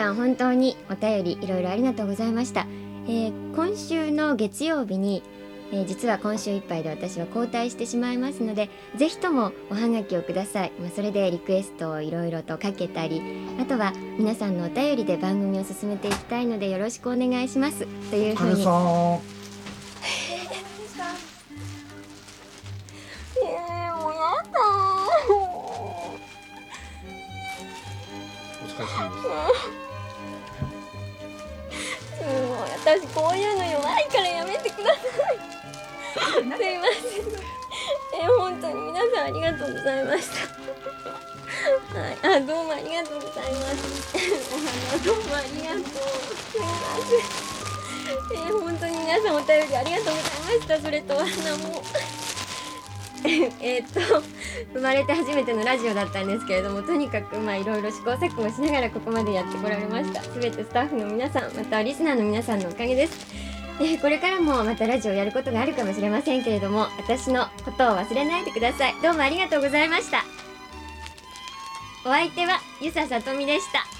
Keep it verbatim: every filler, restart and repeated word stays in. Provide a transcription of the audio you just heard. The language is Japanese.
さん本当にお便りいろいろありがとうございました。えー、今週の月曜日に、えー、実は今週いっぱいで私は交代してしまいますので、ぜひともおはがきをください。まあ、それでリクエストをいろいろとかけたり、あとは皆さんのお便りで番組を進めていきたいのでよろしくお願いしますというふうに。 さんえー、もうやだお疲れ様です。 すごい、私こういうの弱いからやめてください。すいません。えー、本当に皆さんありがとうございました。はい、あ、どうもありがとうございます。お花どうもありがとう。すいません。えー、本当に皆さんお便りありがとうございました。それとお花も。えっと生まれて初めてのラジオだったんですけれども、とにかくまあいろいろ試行錯誤しながらここまでやってこられました。すべてスタッフの皆さん、またリスナーの皆さんのおかげです。えー、これからもまたラジオをやることがあるかもしれませんけれども、私のことを忘れないでください。どうもありがとうございました。お相手は遊佐さとみでした。